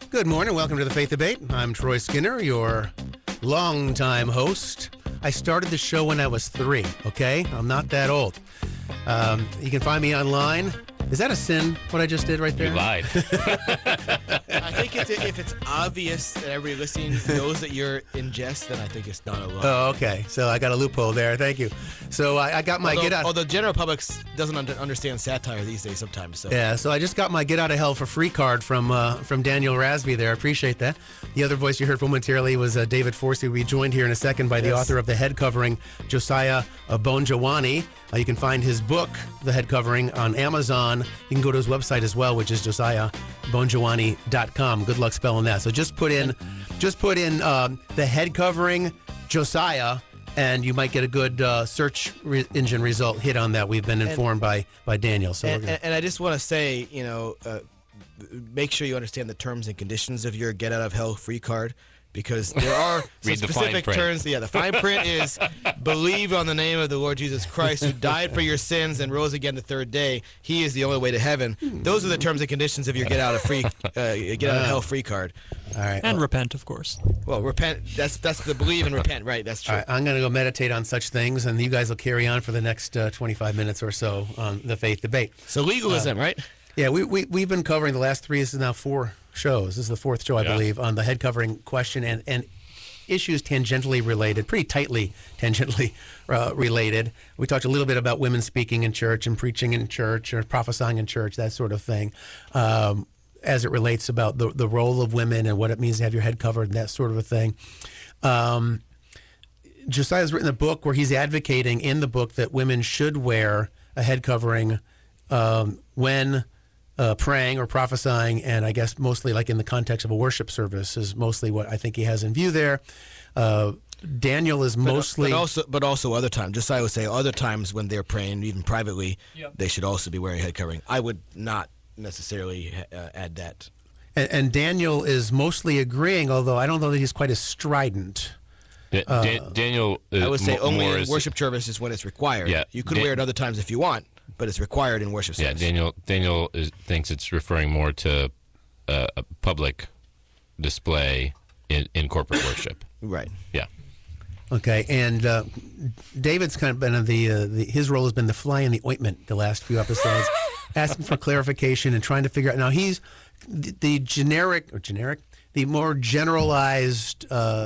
Good morning. Welcome to the Faith Debate. I'm Troy Skinner, your longtime host. I started the show when I was 3, okay? I'm not that old. You can find me online. Is that a sin, what I just did right there? You lied. I think if it's obvious that everybody listening knows that you're in jest, then I think it's not a lie. Oh, okay. So I got a loophole there. Thank you. So I got my get out. Although general public doesn't understand satire these days sometimes. So. Yeah, so I just got my get out of hell for free card from Daniel Rasby there. I appreciate that. The other voice you heard momentarily was David Forsey. We'll be joined here in a second by the author of The Head Covering, Josiah Bonjawani. You can find his book, The Head Covering, on Amazon. You can go to his website as well, which is josiahbonjawani.com. Good luck spelling that. So just put in The Head Covering, Josiah, and you might get a good search engine result hit on that. We've been informed by Daniel. So and I just want to say, make sure you understand the terms and conditions of your get out of hell free card, because there are some specific terms. Yeah, the fine print is believe on the name of the Lord Jesus Christ, who died for your sins and rose again the third day. He is the only way to heaven. Those are the terms and conditions of your get out of hell free card. All right, and repent, of course. Well, repent. That's the believe and repent, right? That's true. All right, I'm going to go meditate on such things, and you guys will carry on for the next 25 minutes or so on the Faith Debate. So legalism, right? Yeah, we've been covering the last 3. This is now 4 shows. This is the 4th show, I believe, on the head covering question and issues tangentially related, pretty tightly tangentially related. We talked a little bit about women speaking in church and preaching in church or prophesying in church, that sort of thing, as it relates about the role of women and what it means to have your head covered and that sort of a thing. Josiah's written a book where he's advocating in the book that women should wear a head covering when praying or prophesying, and I guess mostly like in the context of a worship service is mostly what I think he has in view there. Daniel is mostly... But also other times. Josiah would say other times when they're praying, even privately, they should also be wearing head covering. I would not necessarily add that. And Daniel is mostly agreeing, although I don't know that he's quite as strident. Daniel, I would say only in worship services when it's required. Yeah, you could wear it other times if you want, but it's required in worship service. Yeah, Daniel thinks it's referring more to a public display in corporate worship. Right. Yeah. Okay, and David's kind of been his role has been the fly in the ointment the last few episodes, asking for clarification and trying to figure out. Now he's the more generalized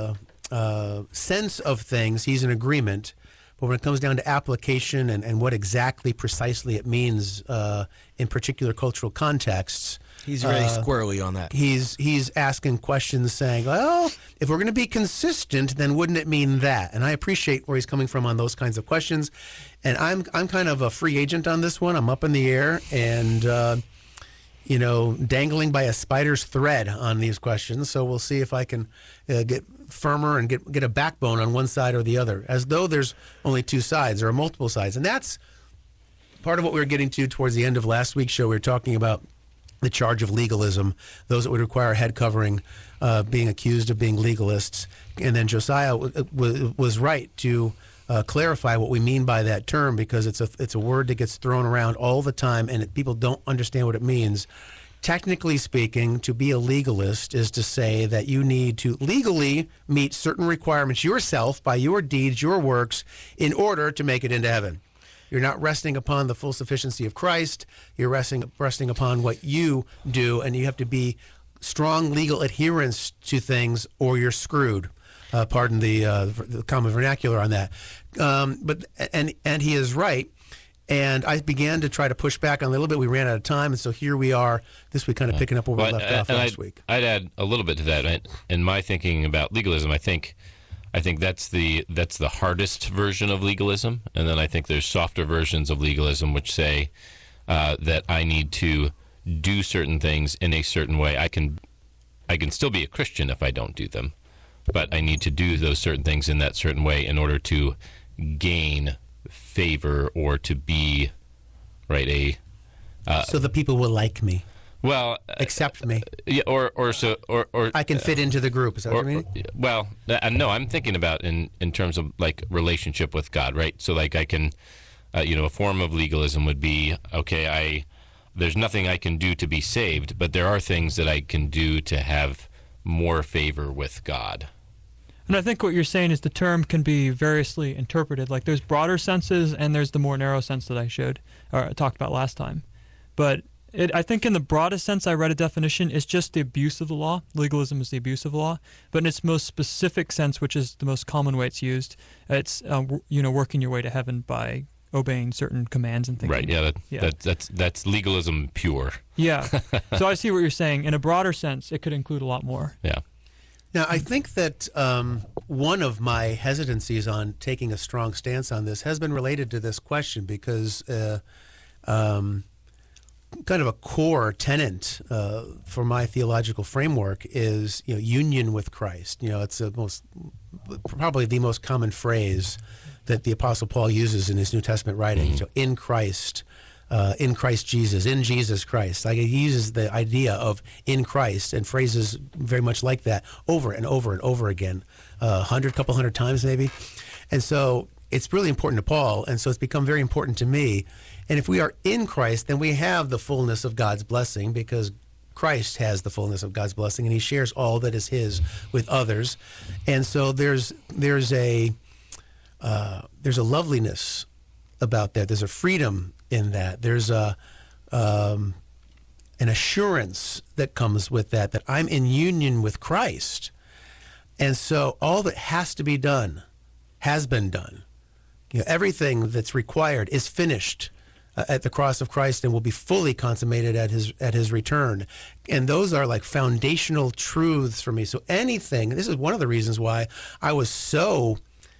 sense of things. He's in agreement. But when it comes down to application and what exactly precisely it means in particular cultural contexts, he's very squirrely on that. He's asking questions saying, well, if we're going to be consistent, then wouldn't it mean that? And I appreciate where he's coming from on those kinds of questions. And I'm kind of a free agent on this one. I'm up in the air and dangling by a spider's thread on these questions. So we'll see if I can get firmer and get a backbone on one side or the other, as though there's only 2 sides or multiple sides. And that's part of what we were getting to towards the end of last week's show. We were talking about the charge of legalism, those that would require head covering being accused of being legalists. And then Josiah was right to clarify what we mean by that term, because it's a word that gets thrown around all the time and people don't understand what it means. Technically speaking, to be a legalist is to say that you need to legally meet certain requirements yourself by your deeds, your works, in order to make it into heaven. You're not resting upon the full sufficiency of Christ. You're resting upon what you do, and you have to be strong legal adherence to things, or you're screwed. Pardon the common vernacular on that. But he is right. And I began to try to push back on a little bit. We ran out of time, and so here we are this week, kind of picking up where we left off last week. I'd add a little bit to that. In my thinking about legalism, I think that's the hardest version of legalism, and then I think there's softer versions of legalism which say that I need to do certain things in a certain way. I can still be a Christian if I don't do them, but I need to do those certain things in that certain way in order to gain favor or to be so the people will like me. Well, accept me. Yeah, or I can fit into the group. Is that what you mean? Well, no, I'm thinking about in terms of like relationship with God, right? So like I can, a form of legalism would be, okay, there's nothing I can do to be saved, but there are things that I can do to have more favor with God. And I think what you're saying is the term can be variously interpreted. Like there's broader senses and there's the more narrow sense that I talked about last time. But I think in the broadest sense, I read a definition, it's just the abuse of the law. Legalism is the abuse of the law. But in its most specific sense, which is the most common way it's used, it's working your way to heaven by obeying certain commands and things. Right. Yeah. That's legalism pure. Yeah. So I see what you're saying. In a broader sense, it could include a lot more. Yeah. Now, I think that one of my hesitancies on taking a strong stance on this has been related to this question because kind of a core tenet for my theological framework is union with Christ. It's probably the most common phrase that the Apostle Paul uses in his New Testament writings. In Christ Jesus, in Jesus Christ. Like he uses the idea of in Christ and phrases very much like that over and over and over again, couple hundred times maybe. And so it's really important to Paul, and so it's become very important to me. And if we are in Christ, then we have the fullness of God's blessing because Christ has the fullness of God's blessing, and he shares all that is his with others. And so there's a loveliness about that. There's a freedom in that. There's an assurance that comes with that I'm in union with Christ. And so all that has to be done has been done. Everything that's required is finished at the cross of Christ and will be fully consummated at his return. And those are like foundational truths for me. So this is one of the reasons why I was so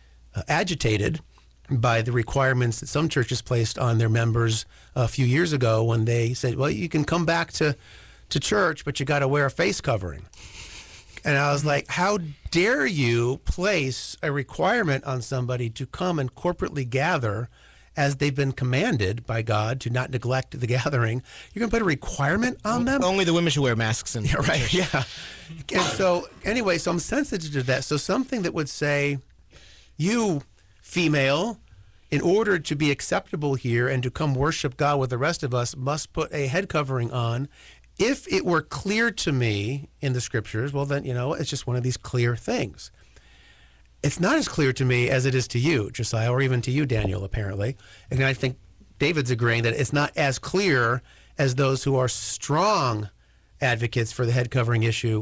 agitated by the requirements that some churches placed on their members a few years ago when they said, well, you can come back to church, but you got to wear a face covering. And I was like, how dare you place a requirement on somebody to come and corporately gather as they've been commanded by God to not neglect the gathering? You're going to put a requirement on them? Only the women should wear masks. Yeah, right, yeah. And so, anyway, so I'm sensitive to that. So something that would say, you, female, in order to be acceptable here and to come worship God with the rest of us, must put a head covering on. If it were clear to me in the scriptures, well, then, it's just one of these clear things. It's not as clear to me as it is to you, Josiah, or even to you, Daniel, apparently. And I think David's agreeing that it's not as clear as those who are strong advocates for the head covering issue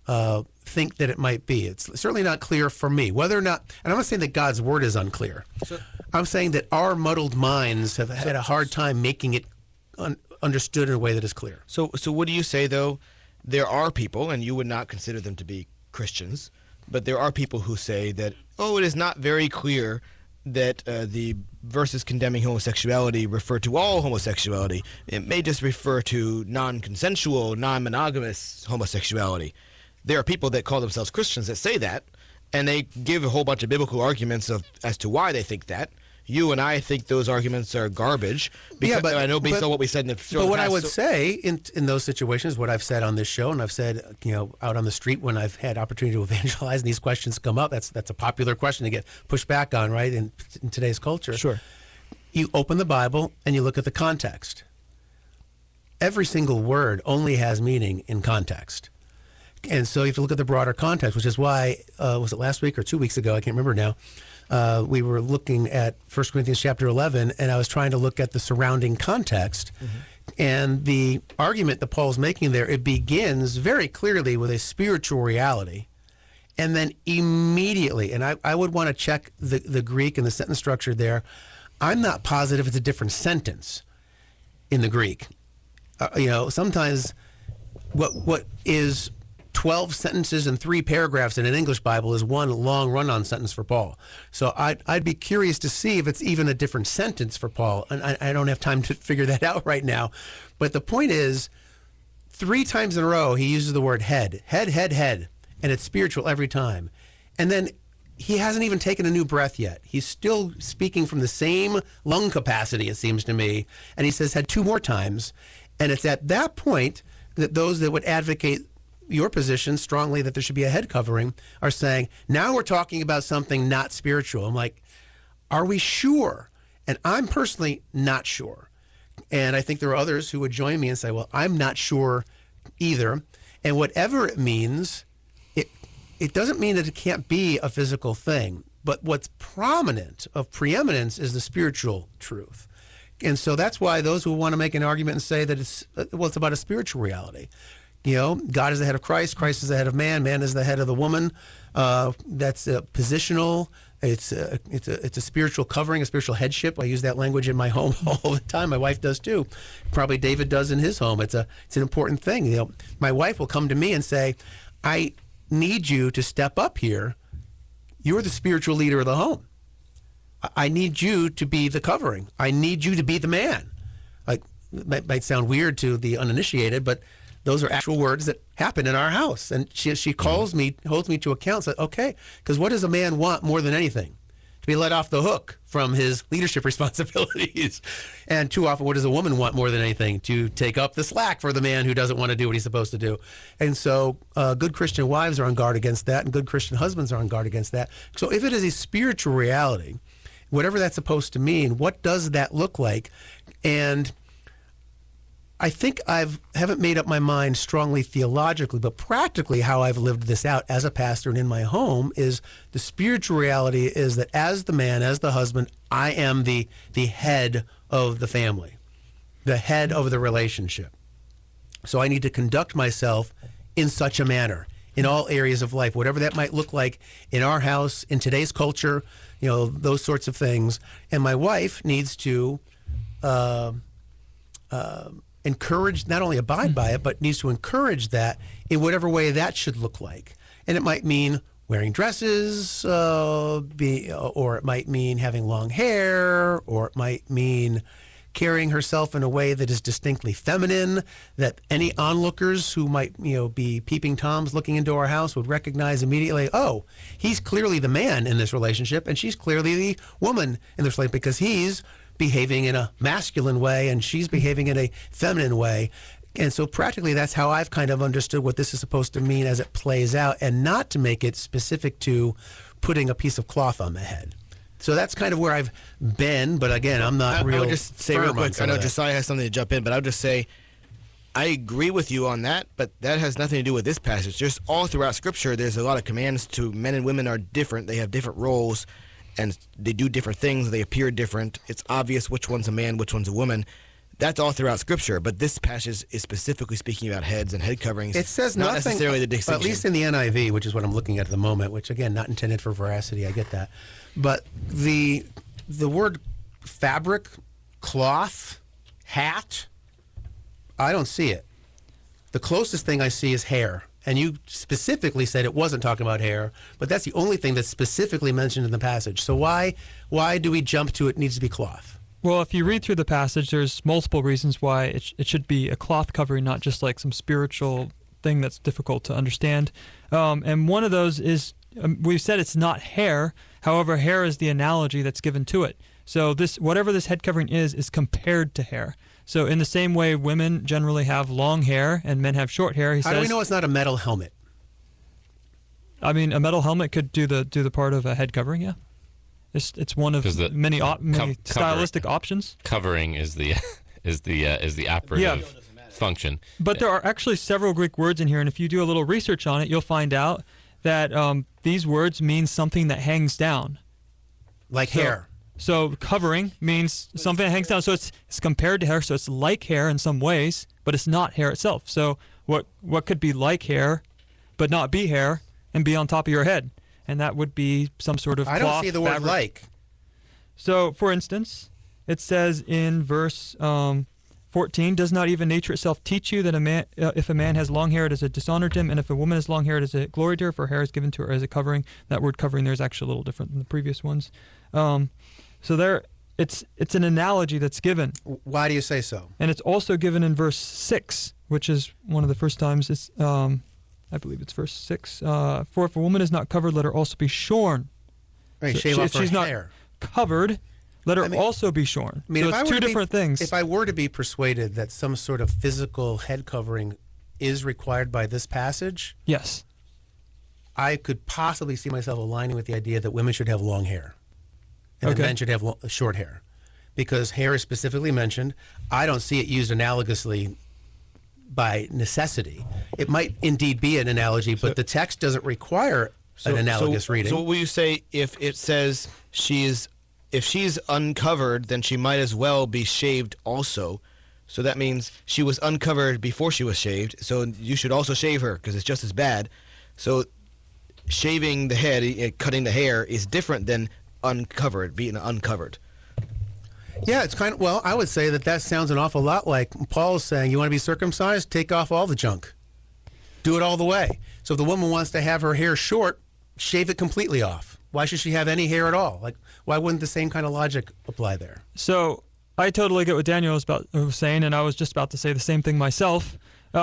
think that it might be. It's certainly not clear for me. Whether or not, and I'm not saying that God's word is unclear. I'm saying that our muddled minds have had a hard time making it understood in a way that is clear. So what do you say, though? There are people, and you would not consider them to be Christians, but there are people who say that, it is not very clear that the verses condemning homosexuality refer to all homosexuality. It may just refer to non-consensual, non-monogamous homosexuality. There are people that call themselves Christians that say that, and they give a whole bunch of biblical arguments as to why they think that. You and I think those arguments are garbage. Because I know based on what we said in the show. But what I would say in those situations, what I've said on this show, and I've said out on the street when I've had opportunity to evangelize, and these questions come up. That's a popular question to get pushed back on, right? In today's culture. Sure. You open the Bible and you look at the context. Every single word only has meaning in context. And so you have to look at the broader context, which is why, was it last week or 2 weeks ago? I can't remember now. We were looking at 1 Corinthians chapter 11, and I was trying to look at the surrounding context. Mm-hmm. And the argument that Paul's making there, it begins very clearly with a spiritual reality. And then immediately, and I would want to check the Greek and the sentence structure there. I'm not positive it's a different sentence in the Greek. Sometimes what is 12 sentences and 3 paragraphs in an English Bible is one long run-on sentence for Paul. So I'd be curious to see if it's even a different sentence for Paul. And I don't have time to figure that out right now. But the point is, 3 times in a row, he uses the word head. Head, head, head. And it's spiritual every time. And then he hasn't even taken a new breath yet. He's still speaking from the same lung capacity, it seems to me. And he says head 2 more times. And it's at that point that those that would advocate your position strongly that there should be a head covering are saying, now we're talking about something not spiritual. I'm like, are we sure? And I'm personally not sure. And I think there are others who would join me and say, well, I'm not sure either. And whatever it means, it doesn't mean that it can't be a physical thing. But what's prominent of preeminence is the spiritual truth. And so that's why those who want to make an argument and say that it's about a spiritual reality. You know, God is the head of Christ, Christ is the head of man, man is the head of the woman. That's positional. It's a spiritual covering, a spiritual headship. I use that language in my home all the time. My wife does too. Probably David does in his home. It's an important thing. You know, my wife will come to me and say, I need you to step up here. You're the spiritual leader of the home. I need you to be the covering. I need you to be the man. Like, it might sound weird to the uninitiated, but those are actual words that happen in our house. And she calls me, holds me to account, says, okay, because what does a man want more than anything? To be let off the hook from his leadership responsibilities. And too often, what does a woman want more than anything? To take up the slack for the man who doesn't want to do what he's supposed to do. And so good Christian wives are on guard against that, and good Christian husbands are on guard against that. So if it is a spiritual reality, whatever that's supposed to mean, what does that look like? And I think haven't made up my mind strongly theologically, but practically how I've lived this out as a pastor and in my home is the spiritual reality is that as the man, as the husband, I am the head of the family, the head of the relationship. So I need to conduct myself in such a manner in all areas of life, whatever that might look like in our house, in today's culture, you know, those sorts of things. And my wife needs to encourage, not only abide by it, but needs to encourage that in whatever way that should look like. And it might mean wearing dresses, or it might mean having long hair, or it might mean carrying herself in a way that is distinctly feminine, that any onlookers who might, you know, be peeping Toms looking into our house would recognize immediately, oh, he's clearly the man in this relationship, and she's clearly the woman in this relationship, because he's behaving in a masculine way and she's behaving in a feminine way. And so practically that's how I've kind of understood what this is supposed to mean as it plays out, and not to make it specific to putting a piece of cloth on the head. So that's kind of where I've been, but again, I'm not real. I would just say real quick, I know Josiah has something to jump in, but I would just say I agree with you on that, but that has nothing to do with this passage. Just all throughout Scripture, there's a lot of commands to men and women are different. They have different roles, and they do different things. They appear different. It's obvious which one's a man, which one's a woman. That's all throughout Scripture, but this passage is specifically speaking about heads and head coverings. It says not nothing, necessarily the distinction. at least in the NIV, which is what I'm looking at the moment, which again, not intended for veracity, I get that. But the word fabric, cloth, hat, I don't see it. The closest thing I see is hair. And you specifically said it wasn't talking about hair, but that's the only thing that's specifically mentioned in the passage. So why do we jump to it needs to be cloth? Well, if you read through the passage, there's multiple reasons why it should be a cloth covering, not just like some spiritual thing that's difficult to understand. And one of those is, we've said it's not hair. However, hair is the analogy that's given to it. So whatever this head covering is compared to hair. So in the same way women generally have long hair and men have short hair, he says... How do we know it's not a metal helmet? I mean, a metal helmet could do the part of a head covering, yeah. It's one of many stylistic options. Covering is the operative function. But there are actually several Greek words in here, and if you do a little research on it, you'll find out that these words mean something that hangs down. Like hair. So covering means something that hangs down. So it's compared to hair, so it's like hair in some ways, but it's not hair itself. So what could be like hair, but not be hair, and be on top of your head? And that would be some sort of cloth, I don't see the word fabric. like. So, for instance, it says in verse 14, does not even nature itself teach you that if a man has long hair, it is a dishonor to him, and if a woman has long hair, it is a glory to her, for hair is given to her as a covering. That word covering there is actually a little different than the previous ones. So there, it's an analogy that's given. Why do you say so? And it's also given in verse 6, which is one of the first times. It's I believe it's verse 6. For if a woman is not covered, let her also be shorn. Right, So shave off if her she's hair. not covered, let her also be shorn. I mean, so if it's two different things. If I were to be persuaded that some sort of physical head covering is required by this passage, Yes. I could possibly see myself aligning with the idea that women should have long hair and that Okay. men should have short hair. because hair is specifically mentioned. I don't see it used analogously by necessity. It might indeed be an analogy, but the text doesn't require an analogous reading. So what will you say if it says if she's uncovered, then she might as well be shaved also? So that means she was uncovered before she was shaved, so you should also shave her because it's just as bad. So shaving the head, cutting the hair, is different than uncovered, being uncovered. Yeah, it's kind of, well, I would say that sounds an awful lot like Paul's saying, you want to be circumcised? Take off all the junk. Do it all the way. So if the woman wants to have her hair short, shave it completely off. Why should she have any hair at all? Like, why wouldn't the same kind of logic apply there? So I totally get what Daniel was saying, and I was just about to say the same thing myself.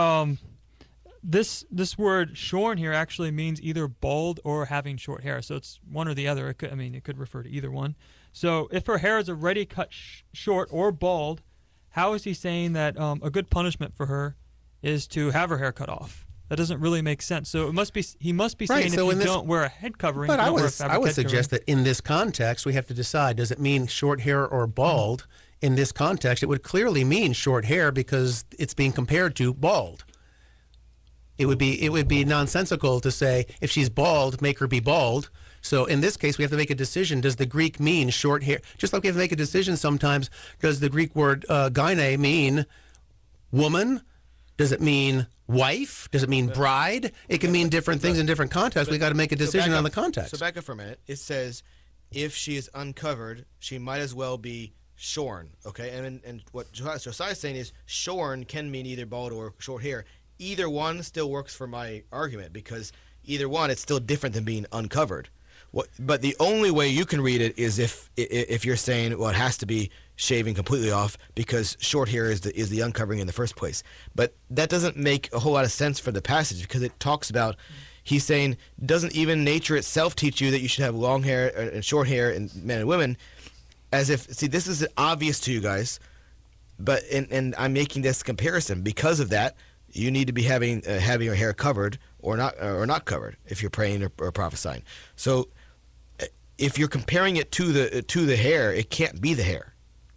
This word shorn here actually means either bald or having short hair. So it's one or the other. It could refer to either one. So if her hair is already cut short or bald, how is he saying that a good punishment for her is to have her hair cut off? That doesn't really make sense. So he must be saying if you don't wear a head covering, but I would suggest that in this context we have to decide: does it mean short hair or bald? In this context, it would clearly mean short hair because it's being compared to bald. It would be nonsensical to say if she's bald, make her be bald. So in this case, we have to make a decision. Does the Greek mean short hair? Just like we have to make a decision sometimes, does the Greek word gyne mean woman? Does it mean wife? Does it mean bride? It can mean different things in different contexts. We've got to make a decision on the context. So back up for a minute. It says if she is uncovered, she might as well be shorn. Okay, and what Josiah is saying is shorn can mean either bald or short hair. Either one still works for my argument because either one, it's still different than being uncovered. But the only way you can read it is if you're saying, well, it has to be shaving completely off because short hair is the uncovering in the first place. But that doesn't make a whole lot of sense for the passage because it talks about, he's saying, doesn't even nature itself teach you that you should have long hair and short hair in men and women? As if, see, this is obvious to you guys, but and I'm making this comparison because of that. You need to be having your hair covered or not covered if you're praying or prophesying. So if you're comparing it to the hair, it can't be the hair.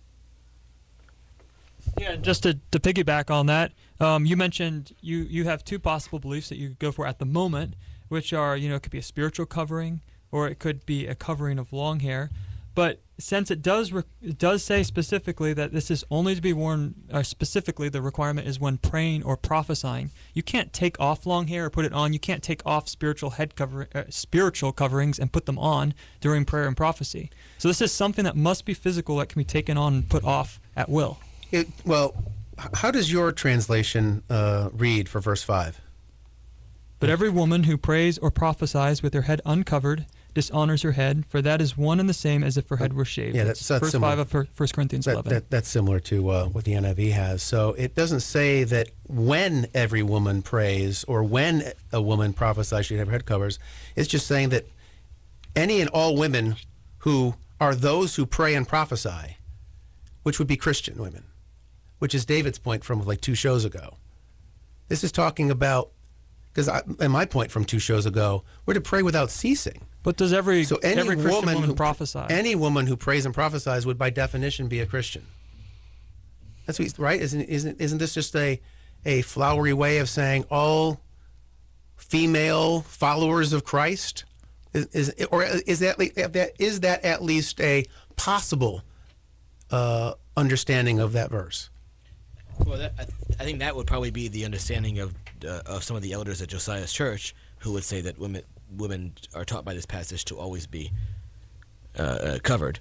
Yeah, just to piggyback on that, you mentioned you have two possible beliefs that you could go for at the moment, which are, it could be a spiritual covering or it could be a covering of long hair. But since it does say specifically that this is only to be worn, specifically the requirement is when praying or prophesying, you can't take off long hair or put it on. You can't take off spiritual coverings and put them on during prayer and prophecy. So this is something that must be physical that can be taken on and put off at will. Well, how does your translation read for verse 5? But every woman who prays or prophesies with her head uncovered dishonors her head, for that is one and the same as if her head were shaved. Yeah, that's verse similar. 5 of 1 Corinthians 11. That's similar to what the NIV has. So it doesn't say that when every woman prays or when a woman prophesies she have her head covers. It's just saying that any and all women who are those who pray and prophesy, which would be Christian women, which is David's point from like 2 shows ago. This is talking about, and my point from 2 shows ago, we're to pray without ceasing. But does every Christian woman prophesy? Any woman who prays and prophesies would, by definition, be a Christian. That's what, right? Isn't this just a flowery way of saying all female followers of Christ? Is that at least a possible understanding of that verse? Well, I think that would probably be the understanding of some of the elders at Josiah's church, who would say that women are taught by this passage to always be covered.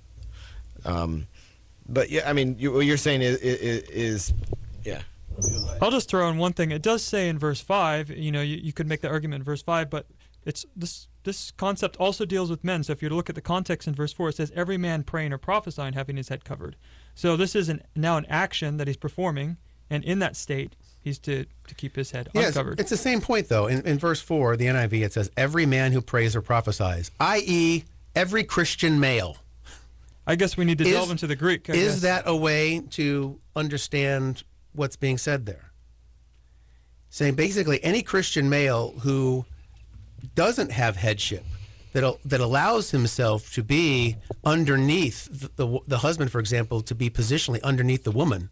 But yeah, I mean, what you're saying is yeah. I'll just throw in one thing. It does say in verse 5, you could make the argument in verse 5, but it's this concept also deals with men. So if you look at the context in verse 4, it says every man praying or prophesying having his head covered. So this is now an action that he's performing, and in that state, he's to keep his head uncovered. It's the same point, though. In verse 4, the NIV, it says, every man who prays or prophesies, i.e., every Christian male. I guess we need to delve into the Greek. Is that a way to understand what's being said there? Saying basically any Christian male who doesn't have headship, that allows himself to be underneath the husband, for example, to be positionally underneath the woman,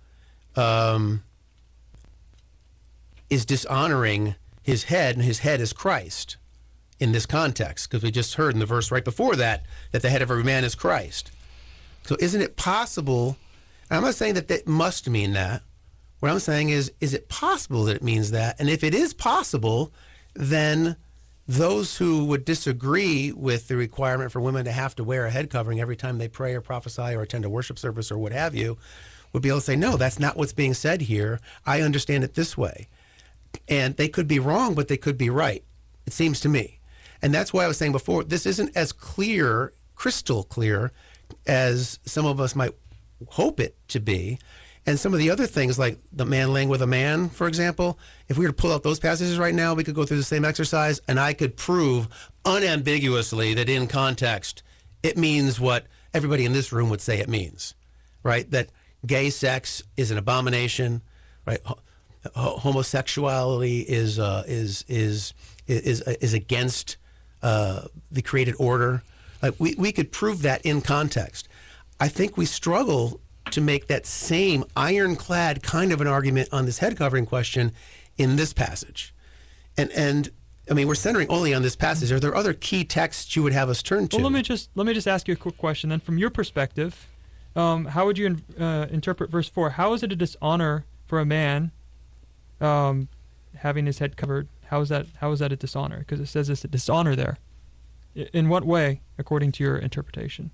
is dishonoring his head, and his head is Christ in this context, because we just heard in the verse right before that the head of every man is Christ. So isn't it possible, and I'm not saying that that must mean that. What I'm saying is it possible that it means that? And if it is possible, then those who would disagree with the requirement for women to have to wear a head covering every time they pray or prophesy or attend a worship service or what have you would be able to say, no, that's not what's being said here. I understand it this way. And they could be wrong, but they could be right, it seems to me. And that's why I was saying before, this isn't as clear, crystal clear, as some of us might hope it to be. And some of the other things, like the man laying with a man, for example, if we were to pull out those passages right now, we could go through the same exercise, and I could prove unambiguously that in context, it means what everybody in this room would say it means, right? That gay sex is an abomination, right? Homosexuality is against the created order. Like we could prove that in context. I think we struggle to make that same ironclad kind of an argument on this head covering question in this passage. And I mean, we're centering only on this passage. Are there other key texts you would have us turn to? Well, let me just ask you a quick question then. From your perspective, how would you interpret verse 4? How is it a dishonor for a man having his head covered? How is that a dishonor? Because it says it's a dishonor there. In what way, according to your interpretation?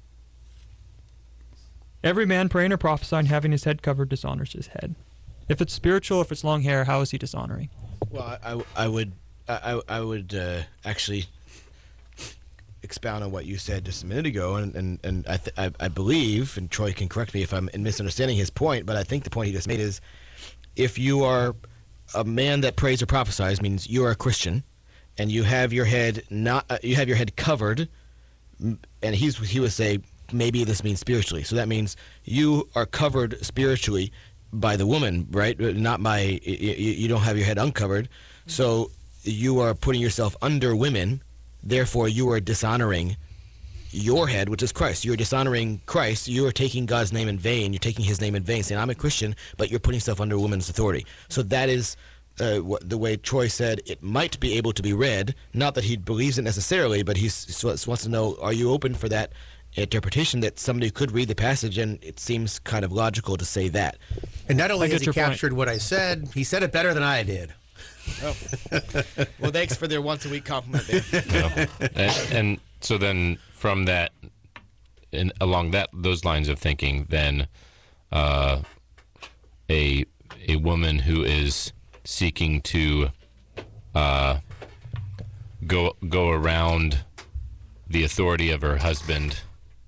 Every man praying or prophesying having his head covered dishonors his head. If it's spiritual, if it's long hair, how is he dishonoring? Well, I would actually expound on what you said just a minute ago, and I believe, and Troy can correct me if I'm misunderstanding his point, but I think the point he just made is, if you are a man that prays or prophesies, means you are a Christian, and you have your head covered, and he would say maybe this means spiritually. So that means you are covered spiritually by the woman, right? Not by you don't have your head uncovered. So you are putting yourself under women. Therefore, you are dishonoring your head, which is Christ. You are dishonoring Christ. You are taking God's name in vain. You're taking his name in vain, saying, I'm a Christian, but you're putting yourself under a woman's authority. So that is the way Troy said it might be able to be read. Not that he believes it necessarily, but he wants to know, are you open for that interpretation, that somebody could read the passage and it seems kind of logical to say that? And not only has he captured what I said, he said it better than I did. Oh. Well, thanks for their once-a-week compliment there. And so then from that, and along those lines of thinking, then a woman who is seeking to go around the authority of her husband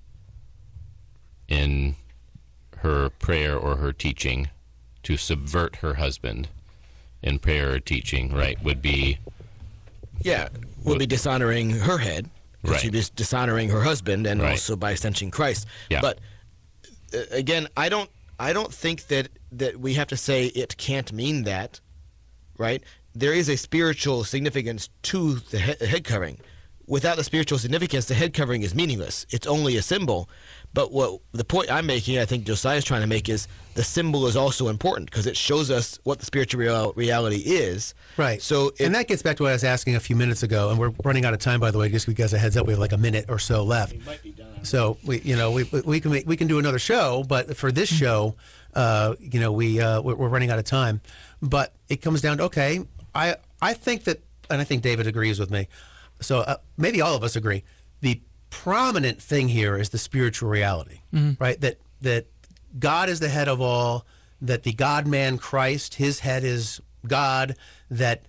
in her prayer or her teaching, to subvert her husband in prayer or teaching, right, would be dishonoring her head, because right. she'd be dishonoring her husband, and right. also by extension Christ. Yeah. But again, I don't think that we have to say it can't mean that, right? There is a spiritual significance to the head covering. Without the spiritual significance, the head covering is meaningless. It's only a symbol. But what the point I'm making, I think Josiah's trying to make, is the symbol is also important, because it shows us what the spiritual reality is. Right. So and that gets back to what I was asking a few minutes ago, and we're running out of time, by the way, just because a heads up, we have like a minute or so left. We might be done. So we can do another show, but for this show, we're running out of time. But it comes down to, okay, I think that, and I think David agrees with me. So maybe all of us agree. The prominent thing here is the spiritual reality, right? That God is the head of all, that the God-man Christ, his head is God, that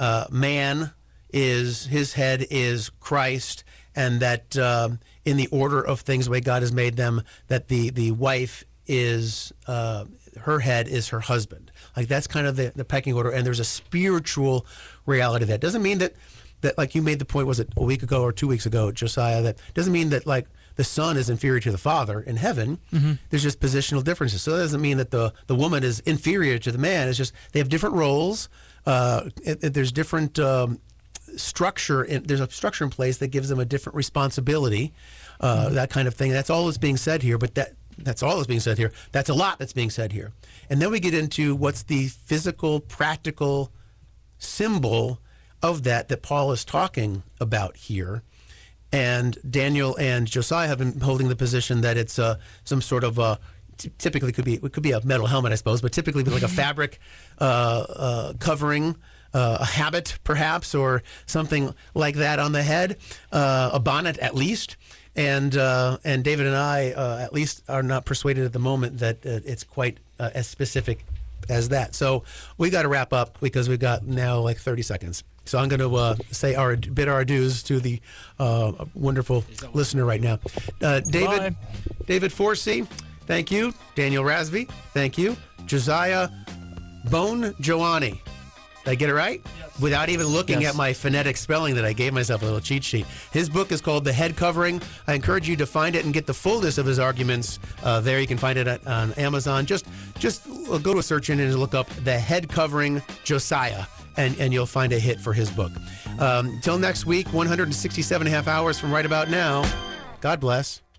his head is Christ, and that in the order of things, the way God has made them, that the wife is, her head is her husband. Like, that's kind of the pecking order, and there's a spiritual reality that doesn't mean that like you made the point, was it a week ago or 2 weeks ago, Josiah, that doesn't mean that like the son is inferior to the father in heaven. Mm-hmm. There's just positional differences. So that doesn't mean that the woman is inferior to the man. It's just they have different roles. There's different structure. There's a structure in place that gives them a different responsibility, that kind of thing. That's all that's being said here. But that's all that's being said here. That's a lot that's being said here. And then we get into what's the physical, practical symbol of that Paul is talking about here. And Daniel and Josiah have been holding the position that it's some sort of typically it could be a metal helmet, I suppose, but typically like a fabric covering, a habit perhaps, or something like that on the head, a bonnet at least. And David and I at least are not persuaded at the moment that it's quite as specific as that. So we got to wrap up because we've got now like 30 seconds. So I'm going to say bid our adieus to the wonderful listener right now. David Forsey, thank you. Daniel Razvi, thank you. Josiah Bone Joani. Did I get it right? Yes. Without even looking at my phonetic spelling that I gave myself a little cheat sheet. His book is called The Head Covering. I encourage you to find it and get the fullness of his arguments there. You can find it on Amazon. Just go to a search engine and look up The Head Covering Josiah. And you'll find a hit for his book. Till next week, 167.5 hours from right about now. God bless.